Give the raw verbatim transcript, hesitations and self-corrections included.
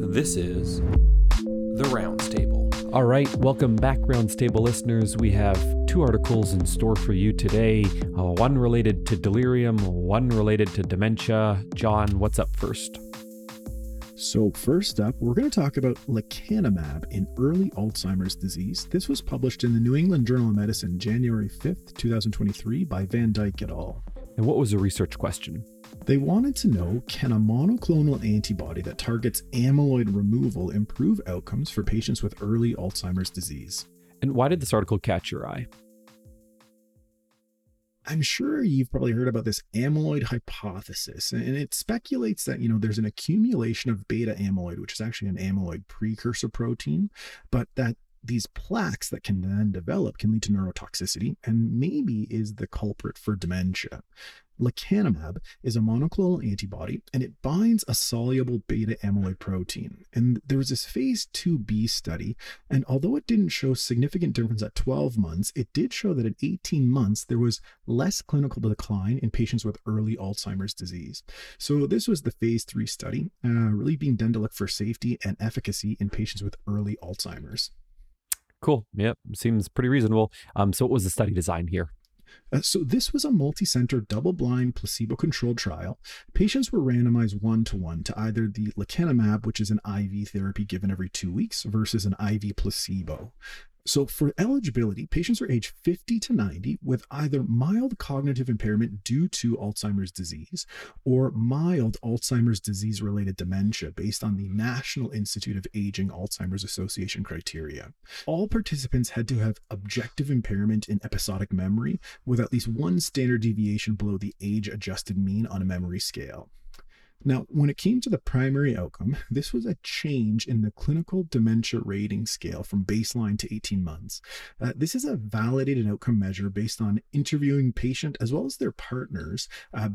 This is The Rounds Table. All right, welcome back, Rounds Table listeners. We have two articles in store for you today, uh, one related to delirium, one related to dementia. John, what's up first? So first up, we're going to talk about lecanemab in early Alzheimer's disease. This was published in the New England Journal of Medicine, January fifth, twenty twenty-three by Van Dyke et al. And what was the research question? They wanted to know, can a monoclonal antibody that targets amyloid removal improve outcomes for patients with early Alzheimer's disease? And why did this article catch your eye? I'm sure you've probably heard about this amyloid hypothesis, and it speculates that, you know, there's an accumulation of beta amyloid, which is actually an amyloid precursor protein, but that these plaques that can then develop can lead to neurotoxicity and maybe is the culprit for dementia. Lecanemab is a monoclonal antibody, and it binds a soluble beta amyloid protein. And there was this phase two B study, and although it didn't show significant difference at twelve months, it did show that at eighteen months, there was less clinical decline in patients with early Alzheimer's disease. So this was the phase three study, uh, really being done to look for safety and efficacy in patients with early Alzheimer's. Cool. Yep. Seems pretty reasonable. Um, so what was the study design here? Uh, so this was a multi-center, double-blind, placebo-controlled trial. Patients were randomized one-to-one to either the lecanemab, which is an I V therapy given every two weeks, versus an I V placebo. So for eligibility, patients are aged fifty to ninety with either mild cognitive impairment due to Alzheimer's disease or mild Alzheimer's disease-related dementia based on the National Institute of Aging Alzheimer's Association criteria. All participants had to have objective impairment in episodic memory with at least one standard deviation below the age-adjusted mean on a memory scale. Now, when it came to the primary outcome, this was a change in the clinical dementia rating scale from baseline to eighteen months. Uh, this is a validated outcome measure based on interviewing patient as well as their partners uh,